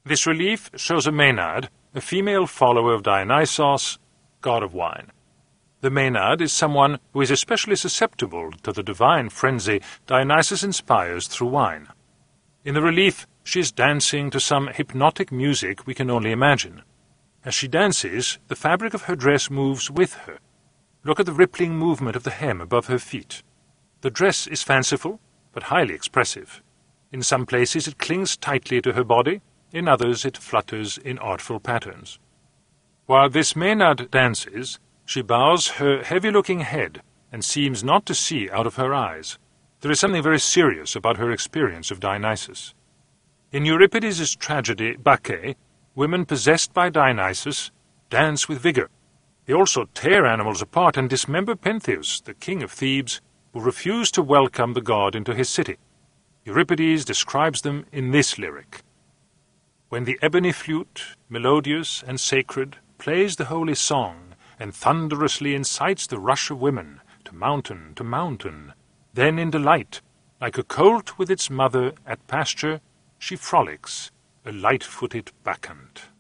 This relief shows a Maenad, a female follower of Dionysos, god of wine. The Maenad is someone who is especially susceptible to the divine frenzy Dionysus inspires through wine. In the relief, she is dancing to some hypnotic music we can only imagine. As she dances, the fabric of her dress moves with her. Look at the rippling movement of the hem above her feet. The dress is fanciful, but highly expressive. In some places it clings tightly to her body, in others it flutters in artful patterns. While this Maenad dances, she bows her heavy-looking head and seems not to see out of her eyes. There is something very serious about her experience of Dionysus. In Euripides' tragedy Bacchae, women possessed by Dionysus dance with vigor. They also tear animals apart and dismember Pentheus, the king of Thebes, who refused to welcome the god into his city. Euripides describes them in this lyric. When the ebony flute, melodious and sacred, plays the holy song, and thunderously incites the rush of women to mountain, then in delight, like a colt with its mother at pasture, she frolics, a light-footed bacchant.